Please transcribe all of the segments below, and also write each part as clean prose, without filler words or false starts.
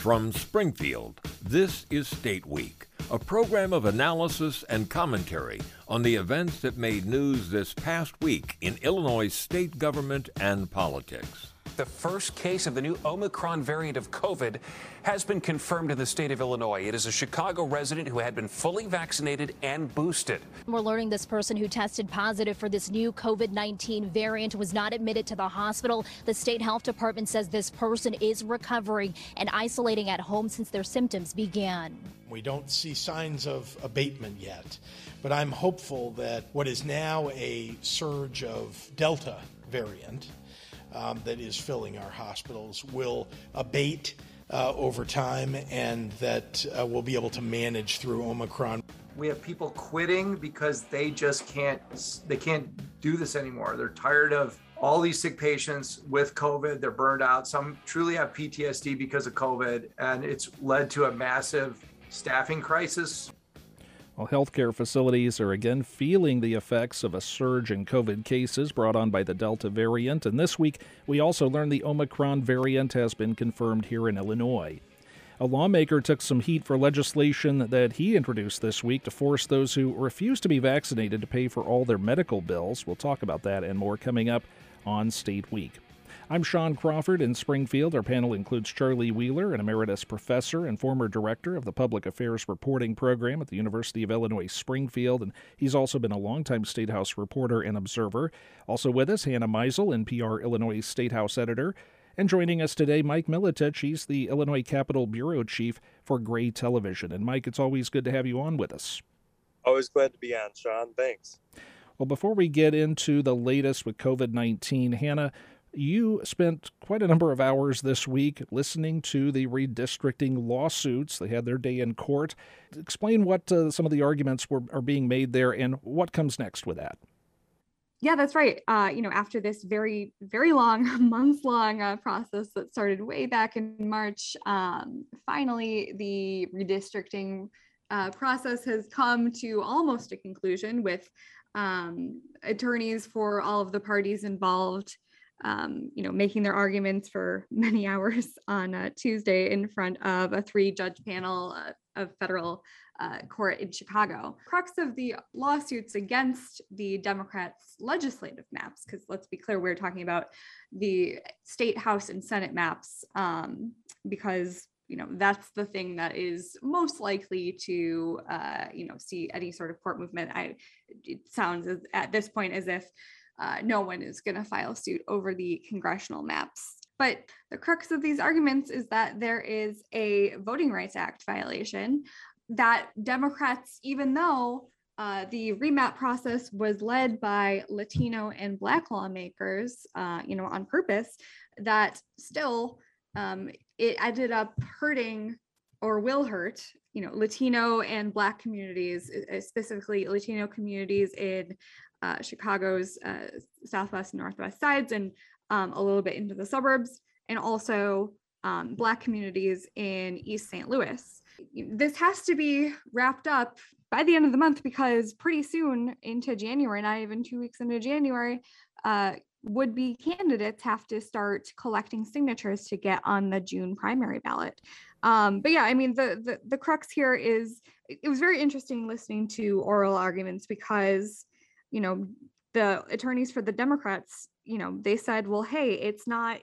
From Springfield, this is State Week, a program of analysis and commentary on the events that made news this past week in Illinois state government and politics. The first case of the new Omicron variant of COVID has been confirmed in the state of Illinois. It is a Chicago resident who had been fully vaccinated and boosted. We're learning this person who tested positive for this new COVID-19 variant was not admitted to the hospital. The state health department says this person is recovering and isolating at home since their symptoms began. We don't see signs of abatement yet, but I'm hopeful that what is now a surge of Delta variant that is filling our hospitals will abate over time, and that we'll be able to manage through Omicron. We have people quitting because they just can't do this anymore. They're tired of all these sick patients with COVID. They're burned out. Some truly have PTSD because of COVID, and it's led to a massive staffing crisis. Well, healthcare facilities are again feeling the effects of a surge in COVID cases brought on by the Delta variant. And this week, we also learned the Omicron variant has been confirmed here in Illinois. A lawmaker took some heat for legislation that he introduced this week to force those who refuse to be vaccinated to pay for all their medical bills. We'll talk about that and more coming up on State Week. I'm Sean Crawford in Springfield. Our panel includes Charlie Wheeler, an emeritus professor and former director of the Public Affairs Reporting Program at the University of Illinois Springfield, and he's also been a longtime State House reporter and observer. Also with us, Hannah Meisel, NPR Illinois State House editor. And joining us today, Mike Militich. He's the Illinois Capitol Bureau Chief for Gray Television. And Mike, it's always good to have you on with us. Always glad to be on, Sean. Thanks. Well, before we get into the latest with COVID-19, Hannah, you spent quite a number of hours this week listening to the redistricting lawsuits. They had their day in court. Explain what some of the arguments are being made there and what comes next with that. Yeah, that's right. After this very, very long, months-long process that started way back in March, finally the redistricting process has come to almost a conclusion with attorneys for all of the parties involved making their arguments for many hours on Tuesday in front of a 3-judge panel of federal court in Chicago. Crux of the lawsuits against the Democrats' legislative maps, because let's be clear, we're talking about the state House and Senate maps, because that's the thing that is most likely to see any sort of court movement. It sounds at this point as if no one is going to file suit over the congressional maps. But the crux of these arguments is that there is a Voting Rights Act violation that Democrats, even though the remap process was led by Latino and Black lawmakers, on purpose, that still it ended up hurting or will hurt, Latino and Black communities, specifically Latino communities in Chicago's southwest and northwest sides and a little bit into the suburbs, and also Black communities in East St. Louis. This has to be wrapped up by the end of the month because pretty soon into January, not even 2 weeks into January, would-be candidates have to start collecting signatures to get on the June primary ballot. But yeah, I mean, the crux here is, it was very interesting listening to oral arguments because the attorneys for the Democrats, they said, well, hey, it's not,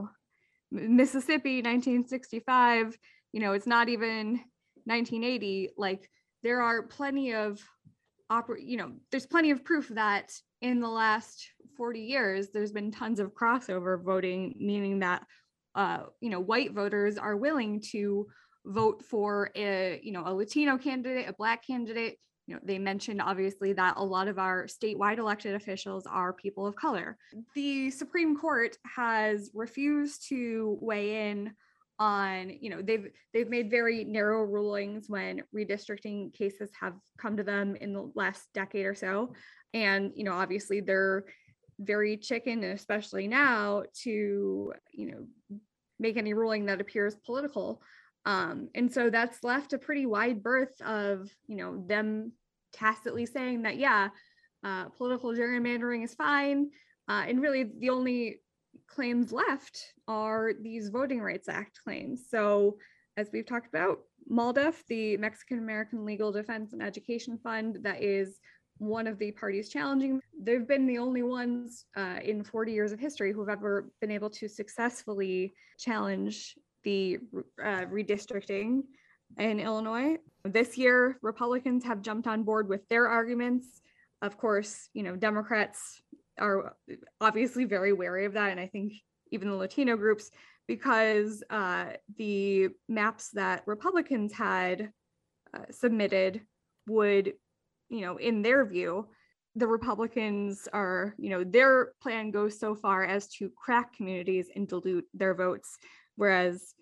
Mississippi 1965, it's not even 1980. Like, there are plenty of, there's plenty of proof that in the last 40 years, there's been tons of crossover voting, meaning that, white voters are willing to vote for a Latino candidate, a Black candidate. They mentioned obviously that a lot of our statewide elected officials are people of color. The Supreme Court has refused to weigh in on, they've made very narrow rulings when redistricting cases have come to them in the last decade or so. And, obviously they're very chicken, and especially now, to, make any ruling that appears political. And so that's left a pretty wide berth of, them tacitly saying that, yeah, political gerrymandering is fine. And really the only claims left are these Voting Rights Act claims. So as we've talked about, MALDEF, the Mexican American Legal Defense and Education Fund, that is one of the parties challenging. They've been the only ones in 40 years of history who've ever been able to successfully challenge the redistricting in Illinois. This year, Republicans have jumped on board with their arguments. Of course, Democrats are obviously very wary of that. And I think even the Latino groups, because the maps that Republicans had submitted would, in their view, the Republicans are, their plan goes so far as to crack communities and dilute their votes. Whereas,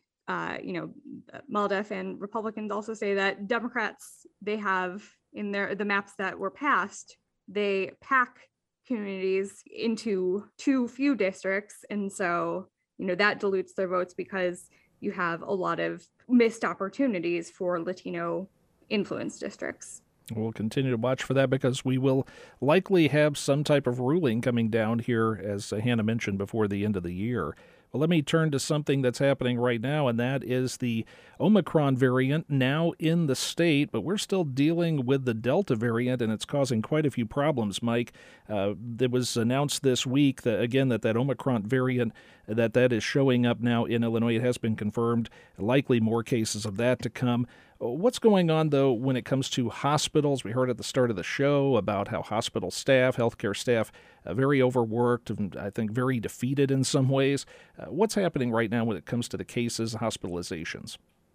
MALDEF and Republicans also say that Democrats, they have in the maps that were passed, they pack communities into too few districts. And so, that dilutes their votes because you have a lot of missed opportunities for Latino influence districts. We'll continue to watch for that because we will likely have some type of ruling coming down here, as Hannah mentioned, before the end of the year. Well, let me turn to something that's happening right now, and that is the Omicron variant now in the state, but we're still dealing with the Delta variant, and it's causing quite a few problems, Mike. It was announced this week that, again, that Omicron variant, that is showing up now in Illinois. It has been confirmed, likely more cases of that to come. What's going on, though, when it comes to hospitals? We heard at the start of the show about how hospital staff, healthcare staff, very overworked and I think very defeated in some ways. What's happening right now when it comes to the cases and hospitalizations?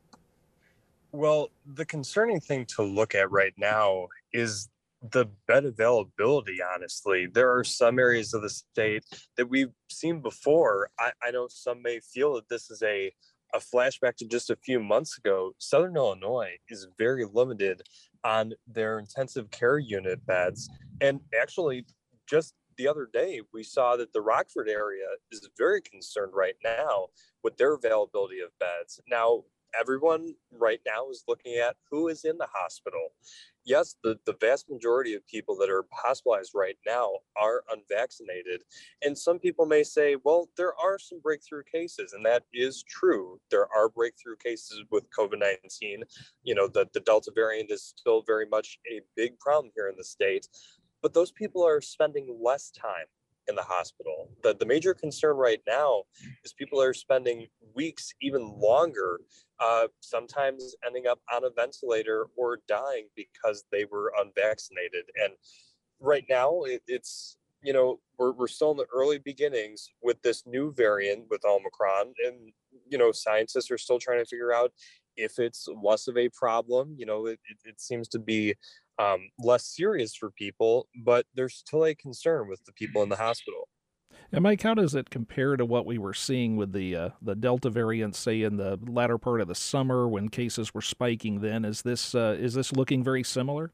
Well, the concerning thing to look at right now is the bed availability, honestly. There are some areas of the state that we've seen before. I know some may feel that this is a flashback to just a few months ago. Southern Illinois is very limited on their intensive care unit beds. And actually, just the other day, we saw that the Rockford area is very concerned right now with their availability of beds. Now, everyone right now is looking at who is in the hospital. Yes, the vast majority of people that are hospitalized right now are unvaccinated. And some people may say, well, there are some breakthrough cases, and that is true. There are breakthrough cases with COVID-19. The Delta variant is still very much a big problem here in the state, but those people are spending less time in the hospital. The major concern right now is people are spending weeks, even longer, sometimes ending up on a ventilator or dying because they were unvaccinated. And right now, it's we're still in the early beginnings with this new variant with Omicron, and scientists are still trying to figure out if it's less of a problem. It seems to be less serious for people, but there's still a concern with the people in the hospital. And Mike, how does it compare to what we were seeing with the Delta variant, say in the latter part of the summer when cases were spiking? Then is this looking very similar?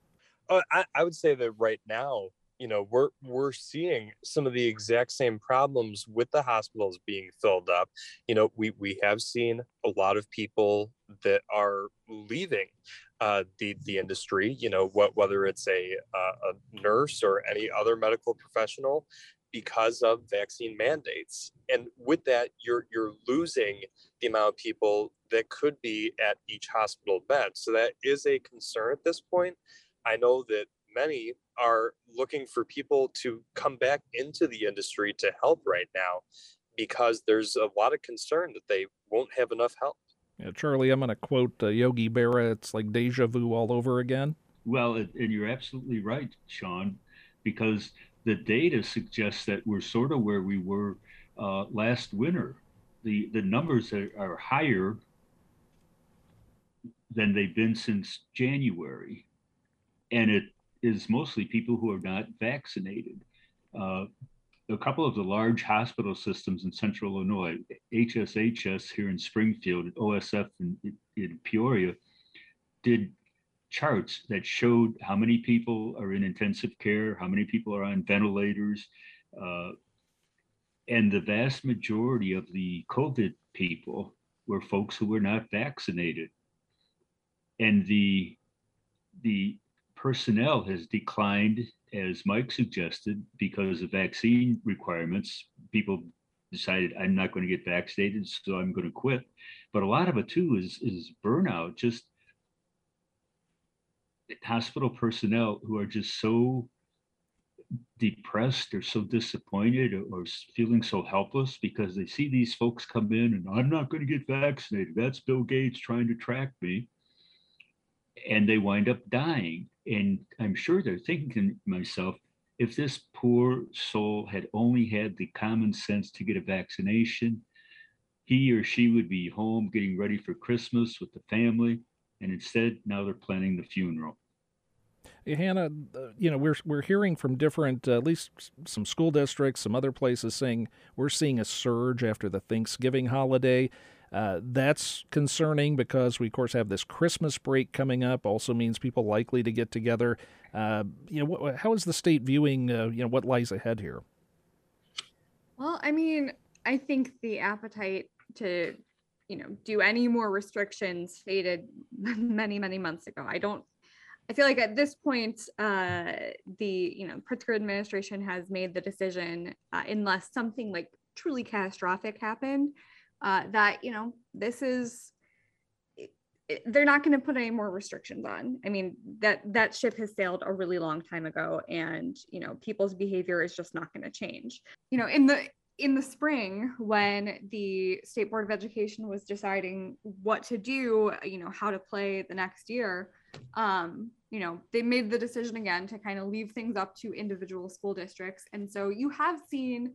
I would say that right now, we're seeing some of the exact same problems with the hospitals being filled up. We have seen a lot of people that are leaving the industry, whether it's a nurse or any other medical professional, because of vaccine mandates. And with that, you're losing the amount of people that could be at each hospital bed. So that is a concern at this point. I know that many are looking for people to come back into the industry to help right now because there's a lot of concern that they won't have enough help. Yeah, Charlie, I'm going to quote Yogi Berra. It's like deja vu all over again. Well, and you're absolutely right, Sean, because the data suggests that we're sort of where we were last winter. The numbers are higher than they've been since January. And it is mostly people who are not vaccinated. A couple of the large hospital systems in central Illinois, HSHS here in Springfield, and OSF in Peoria, did charts that showed how many people are in intensive care, how many people are on ventilators, and the vast majority of the COVID people were folks who were not vaccinated. And the personnel has declined, as Mike suggested, because of vaccine requirements. People decided I'm not going to get vaccinated, so I'm going to quit. But a lot of it too is burnout, just hospital personnel who are just so depressed or so disappointed or feeling so helpless because they see these folks come in and I'm not going to get vaccinated. That's Bill Gates trying to track me. And they wind up dying. And I'm sure they're thinking to myself, if this poor soul had only had the common sense to get a vaccination, he or she would be home getting ready for Christmas with the family. And instead, now they're planning the funeral. Hannah, we're hearing from different, at least some school districts, some other places saying we're seeing a surge after the Thanksgiving holiday. That's concerning because we, of course, have this Christmas break coming up. Also means people likely to get together. How is the state viewing, what lies ahead here? Well, I mean, I think the appetite to, do any more restrictions faded many, many months ago. I feel like at this point, the Pritzker administration has made the decision, unless something like truly catastrophic happened, that, this is, they're not going to put any more restrictions on. I mean, that ship has sailed a really long time ago, and, people's behavior is just not going to change. In the spring, when the State Board of Education was deciding what to do, how to play the next year, they made the decision again to kind of leave things up to individual school districts. And so you have seen,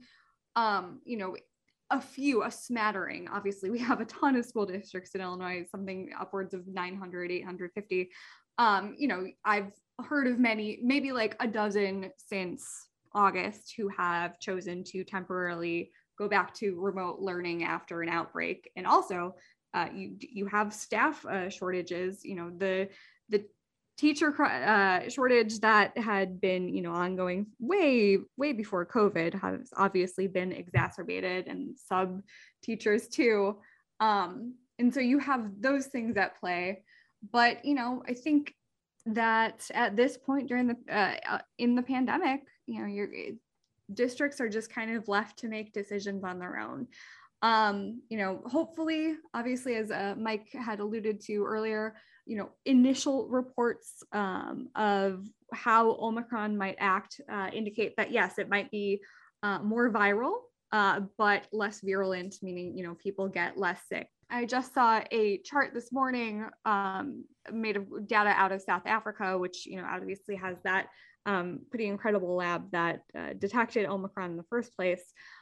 a smattering. Obviously, we have a ton of school districts in Illinois, something upwards of 900, 850. I've heard of many, maybe like a dozen since August, who have chosen to temporarily go back to remote learning after an outbreak. And also, you have staff shortages. The teacher shortage that had been, ongoing way before COVID has obviously been exacerbated, and sub teachers too. And so you have those things at play. But, I think that at this point during in the pandemic, your districts are just kind of left to make decisions on their own. Hopefully, obviously, as Mike had alluded to earlier, initial reports of how Omicron might act indicate that, yes, it might be more viral, but less virulent, meaning, people get less sick. I just saw a chart this morning made of data out of South Africa, which, obviously has that pretty incredible lab that detected Omicron in the first place.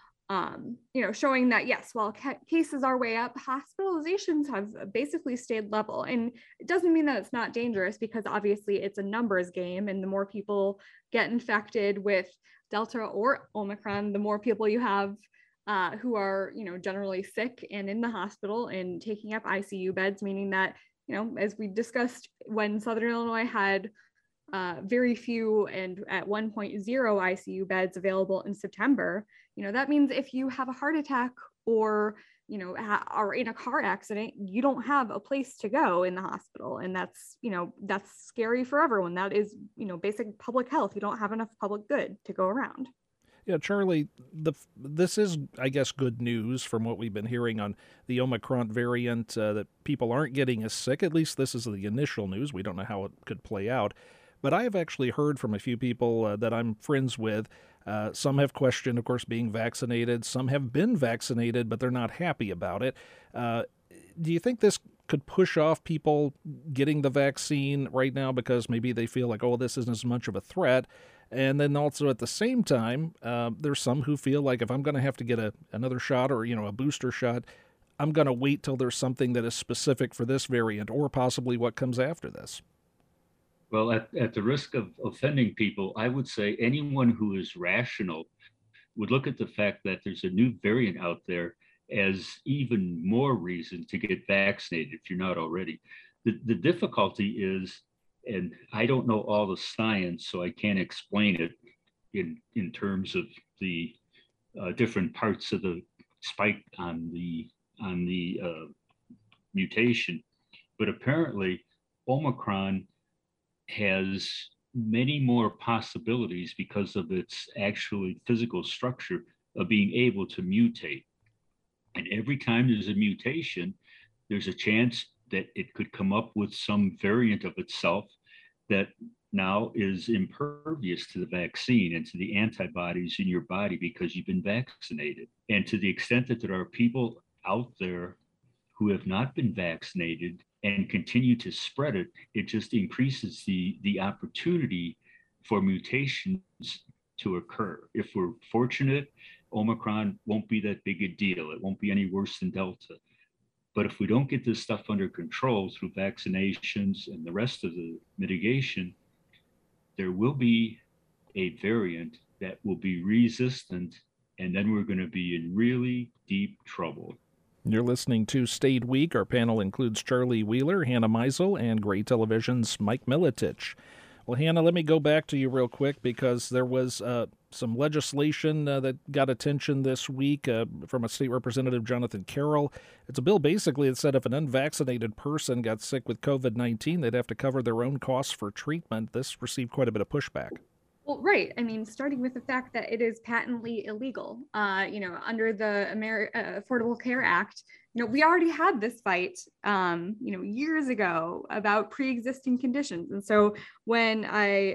Showing that, yes, while cases are way up, hospitalizations have basically stayed level. And it doesn't mean that it's not dangerous, because obviously it's a numbers game. And the more people get infected with Delta or Omicron, the more people you have who are, generally sick and in the hospital and taking up ICU beds, meaning that, as we discussed, when Southern Illinois had very few and at 1.0 ICU beds available in September, that means if you have a heart attack or, are in a car accident, you don't have a place to go in the hospital. And that's scary for everyone. That is, basic public health. You don't have enough public good to go around. Yeah, Charlie, this is, I guess, good news from what we've been hearing on the Omicron variant, that people aren't getting as sick. At least this is the initial news. We don't know how it could play out. But I have actually heard from a few people that I'm friends with. Some have questioned, of course, being vaccinated. Some have been vaccinated, but they're not happy about it. Do you think this could push off people getting the vaccine right now because maybe they feel like, oh, this isn't as much of a threat? And then also at the same time, there's some who feel like if I'm going to have to get another shot or, a booster shot, I'm going to wait till there's something that is specific for this variant or possibly what comes after this. Well, at the risk of offending people, I would say anyone who is rational would look at the fact that there's a new variant out there as even more reason to get vaccinated if you're not already. The difficulty is, and I don't know all the science, so I can't explain it in terms of the different parts of the spike on the mutation, but apparently Omicron has many more possibilities because of its actually physical structure of being able to mutate. And every time there's a mutation, there's a chance that it could come up with some variant of itself that now is impervious to the vaccine and to the antibodies in your body because you've been vaccinated. And to the extent that there are people out there who have not been vaccinated and continue to spread it, it just increases the opportunity for mutations to occur. If we're fortunate, Omicron won't be that big a deal. It won't be any worse than Delta. But if we don't get this stuff under control through vaccinations and the rest of the mitigation, there will be a variant that will be resistant, and then we're going to be in really deep trouble. You're listening to State Week. Our panel includes Charlie Wheeler, Hannah Meisel, and Gray Television's Mike Militich. Well, Hannah, let me go back to you real quick because there was some legislation that got attention this week from a state representative, Jonathan Carroll. It's a bill basically that said if an unvaccinated person got sick with COVID-19, they'd have to cover their own costs for treatment. This received quite a bit of pushback. Well, right. I mean, starting with the fact that it is patently illegal, under the Affordable Care Act, we already had this fight, years ago about pre-existing conditions. And so when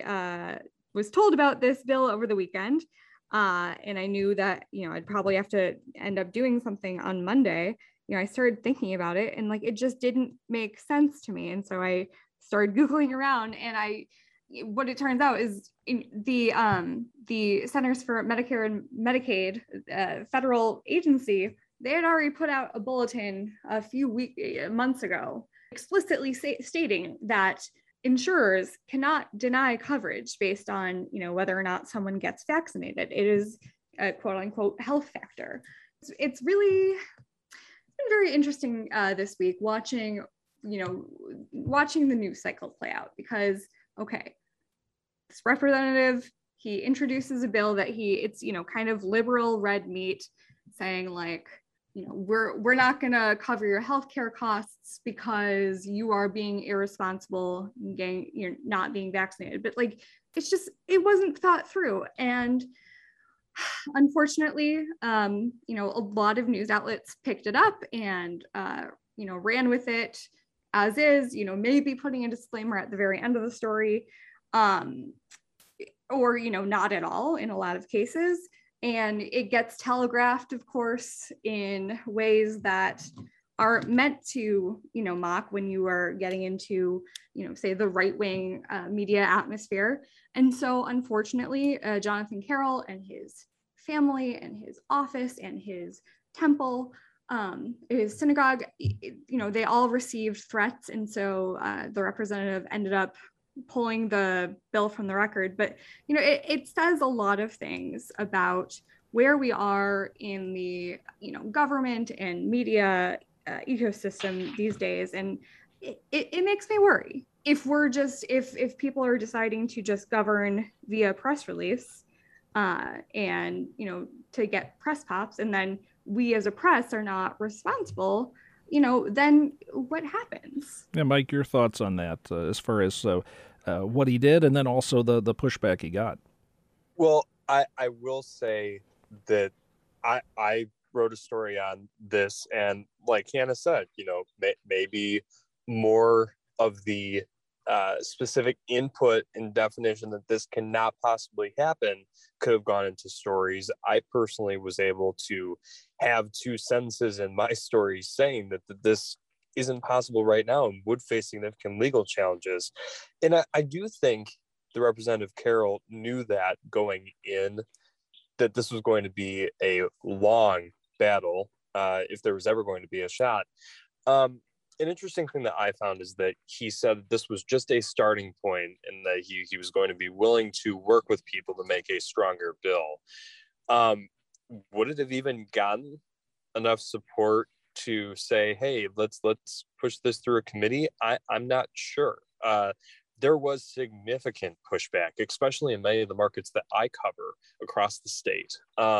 I was told about this bill over the weekend, and I knew that, I'd probably have to end up doing something on Monday, I started thinking about it and it just didn't make sense to me. And so I started Googling around, and what it turns out is the Centers for Medicare and Medicaid federal agency, they had already put out a bulletin a few months ago explicitly stating that insurers cannot deny coverage based on whether or not someone gets vaccinated. It is a quote unquote health factor. It's been very interesting this week watching the news cycle play out, because okay, this representative, he introduces a bill that it's kind of liberal red meat, saying we're not going to cover your healthcare costs because you are being irresponsible, you're not being vaccinated. But it wasn't thought through. And unfortunately, a lot of news outlets picked it up and, ran with it as is, maybe putting a disclaimer at the very end of the story, or not at all in a lot of cases. And it gets telegraphed, of course, in ways that are meant to, mock when you are getting into, say the right-wing media atmosphere. And so unfortunately, Jonathan Carroll and his family and his office and his temple, his synagogue, they all received threats. And so the representative ended up pulling the bill from the record. But, it says a lot of things about where we are in the, government and media ecosystem these days. And it makes me worry if if people are deciding to just govern via press release and, to get press pops, and then we as a press are not responsible, then what happens? Yeah, Mike, your thoughts on that as far as what he did, and then also the pushback he got. Well, I will say that I wrote a story on this, and like Hannah said, maybe more of the specific input and definition that this cannot possibly happen could have gone into stories. I personally was able to have 2 sentences in my story saying that this isn't possible right now and would face significant legal challenges. And I do think the Representative Carroll knew that going in, that this was going to be a long battle if there was ever going to be a shot. An interesting thing that I found is that he said that this was just a starting point and that he was going to be willing to work with people to make a stronger bill. Would it have even gotten enough support to say, hey, let's push this through a committee? I'm not sure. There was significant pushback, especially in many of the markets that I cover across the state.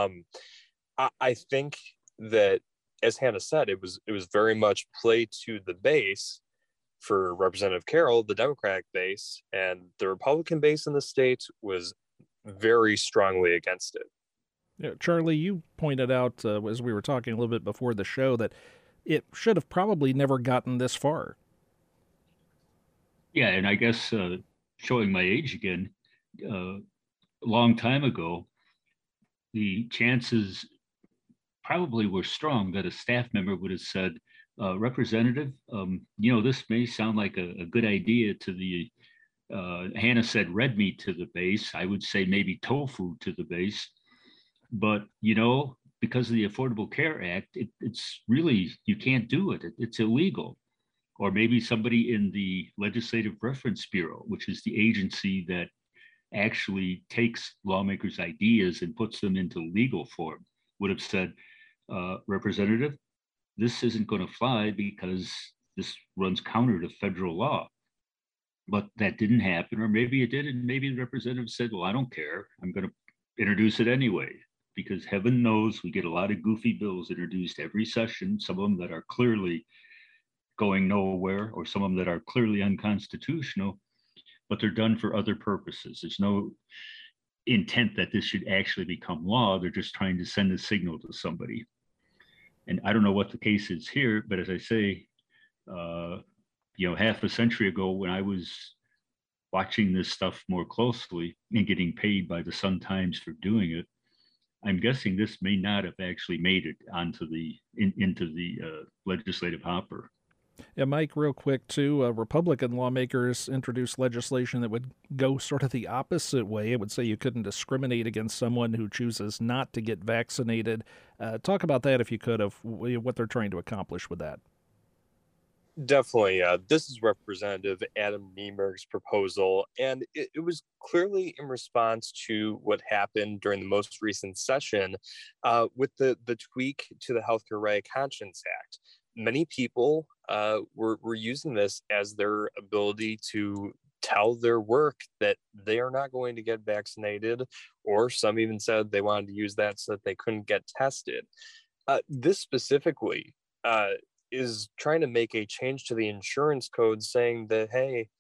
I think that, as Hannah said, it was very much play to the base for Representative Carroll, the Democratic base, and the Republican base in the state was very strongly against it. Charlie, you pointed out as we were talking a little bit before the show that it should have probably never gotten this far. Yeah, and I guess showing my age again, a long time ago, the chances probably were strong that a staff member would have said, Representative, this may sound like a good idea to the, Hannah said red meat to the base. I would say maybe tofu to the base. But, because of the Affordable Care Act, it's really, you can't do it. It's illegal. Or maybe somebody in the Legislative Reference Bureau, which is the agency that actually takes lawmakers' ideas and puts them into legal form, would have said, Representative, this isn't going to fly because this runs counter to federal law. But that didn't happen, or maybe it did, and maybe the representative said, well, I don't care. I'm going to introduce it anyway, because heaven knows we get a lot of goofy bills introduced every session, some of them that are clearly going nowhere, or some of them that are clearly unconstitutional, but they're done for other purposes. There's no intent that this should actually become law. They're just trying to send a signal to somebody. And I don't know what the case is here, but as I say, half a century ago when I was watching this stuff more closely and getting paid by the Sun-Times for doing it, I'm guessing this may not have actually made it onto into the legislative hopper. Yeah, Mike, real quick, too, Republican lawmakers introduced legislation that would go sort of the opposite way. It would say you couldn't discriminate against someone who chooses not to get vaccinated. Talk about that, if you could, of what they're trying to accomplish with that. Definitely. This is Representative Adam Niemerg's proposal, and it was clearly in response to what happened during the most recent session with the tweak to the Healthcare Right of Conscience Act. Many people were using this as their ability to tell their work that they are not going to get vaccinated, or some even said they wanted to use that so that they couldn't get tested. This specifically is trying to make a change to the insurance code saying that, hey,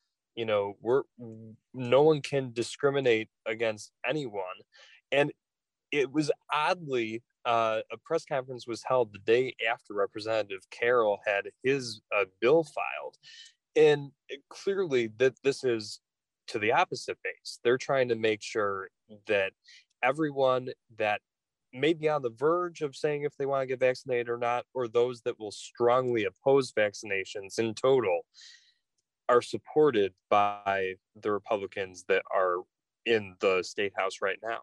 no one can discriminate against anyone. And it was oddly, a press conference was held the day after Representative Carroll had his bill filed. And clearly that this is to the opposite base. They're trying to make sure that everyone that may be on the verge of saying if they want to get vaccinated or not, or those that will strongly oppose vaccinations in total, are supported by the Republicans that are in the State House right now.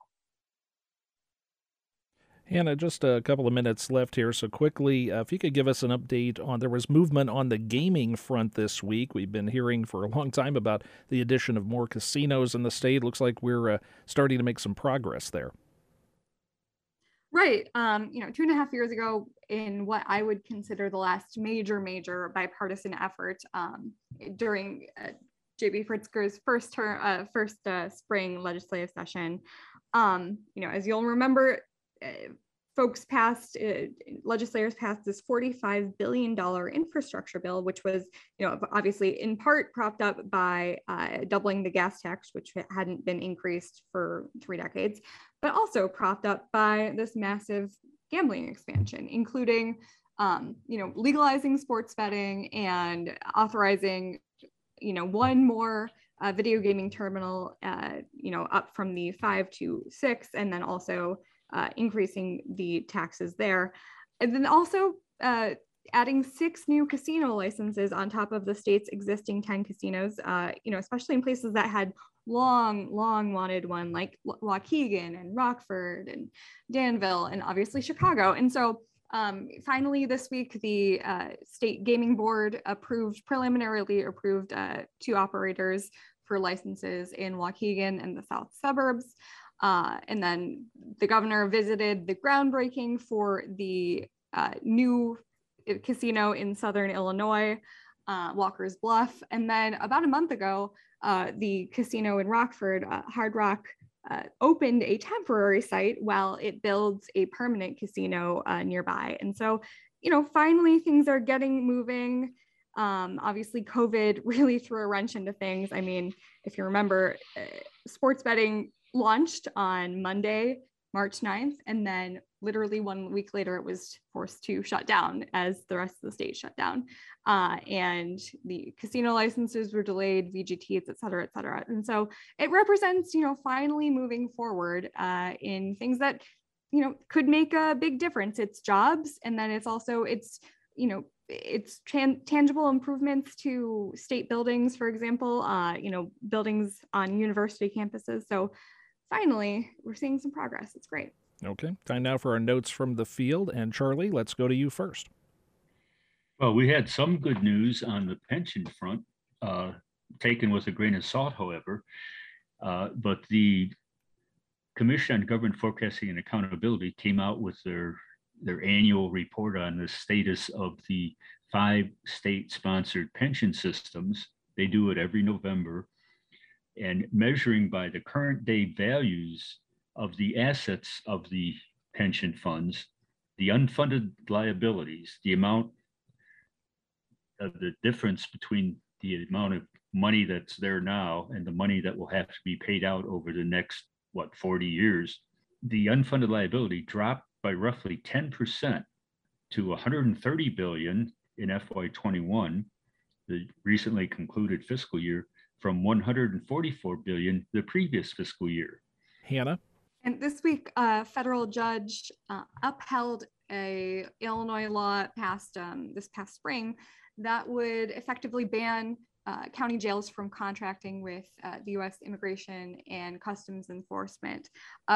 Hannah, just a couple of minutes left here, so quickly, if you could give us an update on, there was movement on the gaming front this week. We've been hearing for a long time about the addition of more casinos in the state. Looks like we're starting to make some progress there. Right. 2.5 years ago, in what I would consider the last major bipartisan effort during J.B. Pritzker's first spring legislative session, as you'll remember, legislators passed this $45 billion infrastructure bill, which was, obviously in part propped up by doubling the gas tax, which hadn't been increased for 3 decades, but also propped up by this massive gambling expansion, including, legalizing sports betting and authorizing, one more video gaming terminal, up from the 5 to 6, and then also increasing the taxes there. And then also adding 6 new casino licenses on top of the state's existing 10 casinos, especially in places that had long wanted one, like Waukegan and Rockford and Danville and obviously Chicago. And so finally this week, the state gaming board preliminarily approved 2 operators for licenses in Waukegan and the south suburbs. And then the governor visited the groundbreaking for the new casino in Southern Illinois, Walker's Bluff. And then about a month ago, the casino in Rockford, Hard Rock, opened a temporary site while it builds a permanent casino nearby. And so, finally things are getting moving. Obviously, COVID really threw a wrench into things. I mean, if you remember, sports betting launched on Monday, March 9th. And then literally 1 week later, it was forced to shut down as the rest of the state shut down. And the casino licenses were delayed, VGTs, et cetera, et cetera. And so it represents, finally moving forward in things that, could make a big difference. It's jobs. And then it's also, it's tangible improvements to state buildings, for example, buildings on university campuses. So finally, we're seeing some progress. It's great. Okay, time now for our notes from the field. And Charlie, let's go to you first. Well, we had some good news on the pension front, taken with a grain of salt, however. But the Commission on Government Forecasting and Accountability came out with their annual report on the status of the 5 state-sponsored pension systems. They do it every November, and measuring by the current day values of the assets of the pension funds, the unfunded liabilities, the amount of the difference between the amount of money that's there now and the money that will have to be paid out over the next, 40 years, the unfunded liability dropped by roughly 10% to 130 billion in FY21, the recently concluded fiscal year, from 144 billion the previous fiscal year. Hannah? And this week, a federal judge upheld a Illinois law passed this past spring that would effectively ban county jails from contracting with the U.S. Immigration and Customs Enforcement.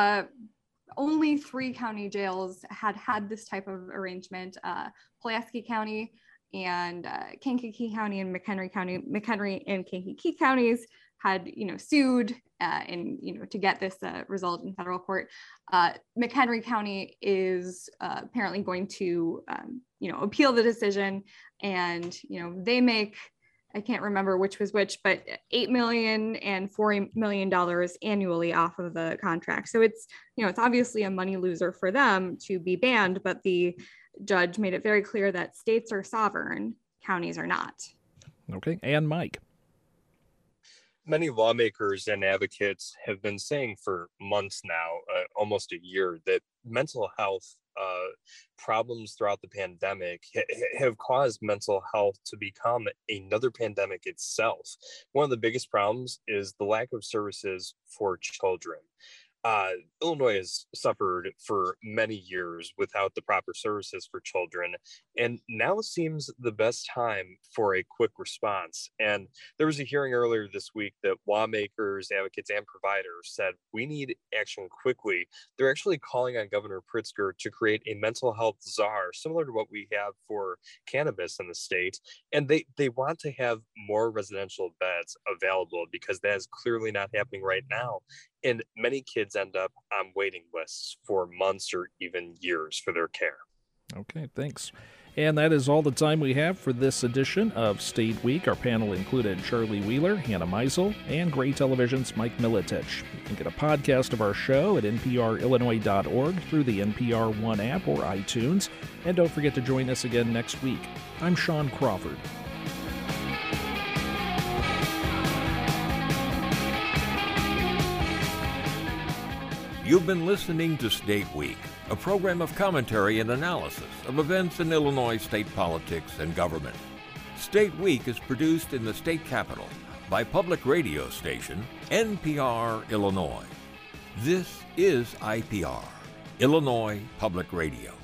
Only 3 county jails had this type of arrangement: Pulaski County and Kankakee County and McHenry County. McHenry and Kankakee counties had sued and to get this result in federal court. McHenry County is apparently going to appeal the decision, and they make, I can't remember which was which, but $8 million and $4 million annually off of the contract. So it's it's obviously a money loser for them to be banned, but the judge made it very clear that states are sovereign, counties are not. Okay, and Mike. Many lawmakers and advocates have been saying for months now, almost a year, that mental health problems throughout the pandemic have caused mental health to become another pandemic itself. One of the biggest problems is the lack of services for children. Illinois has suffered for many years without the proper services for children, and now seems the best time for a quick response. And there was a hearing earlier this week that lawmakers, advocates, and providers said we need action quickly. They're actually calling on Governor Pritzker to create a mental health czar, similar to what we have for cannabis in the state. And they want to have more residential beds available, because that is clearly not happening right now. And many kids end up on waiting lists for months or even years for their care. Okay, thanks. And that is all the time we have for this edition of State Week. Our panel included Charlie Wheeler, Hannah Meisel, and Gray Television's Mike Militich. You can get a podcast of our show at nprillinois.org through the NPR One app or iTunes. And don't forget to join us again next week. I'm Sean Crawford. You've been listening to State Week, a program of commentary and analysis of events in Illinois state politics and government. State Week is produced in the state capital by public radio station NPR Illinois. This is IPR, Illinois Public Radio.